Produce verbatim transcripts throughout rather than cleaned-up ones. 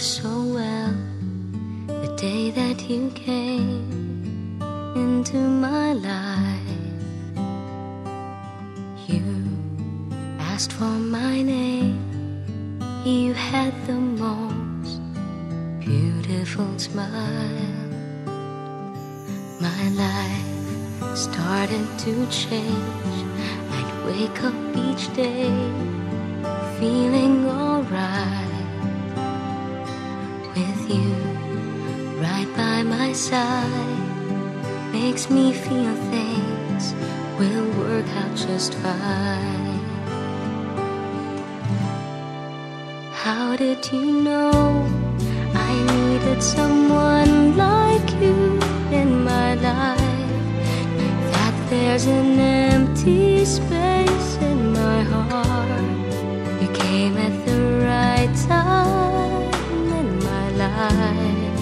so well the day that you came into my life. You asked for my name. You had the most beautiful smile. My life started to change. I'd wake up each day feeling alright. With you right by my side makes me feel things will work out just fine. How did you know I needed someone like you in my life? That there's an empty space in my heart. You came at the right time in my life.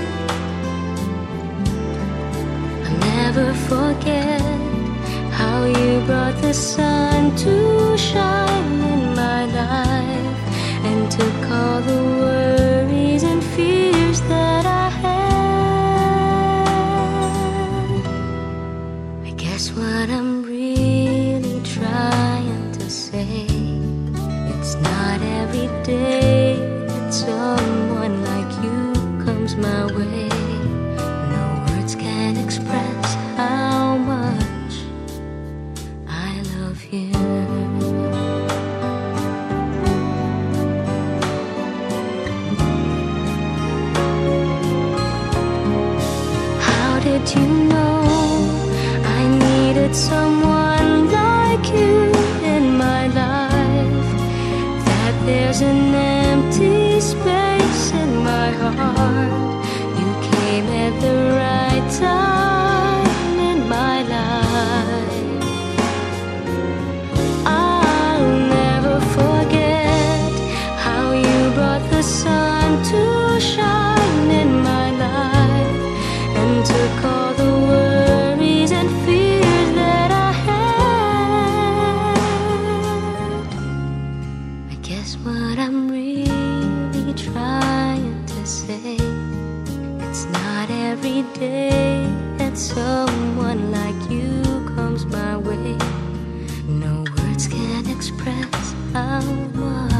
I'll never forget how you brought the sun to shine in my life and took all the worries and fears that I had. I guess what I'm really trying to say, it's not every day that someone like you comes my way. No words can express how much I love you. Did you know I needed someone like you in my life? That there's an empty space in my heart. You came at the right time in my life. I'll never forget how you brought the sun to shine in my life and took all the worries and fears that I had. I guess what I'm really trying to say, it's not every day that someone like you comes my way. No words can express how much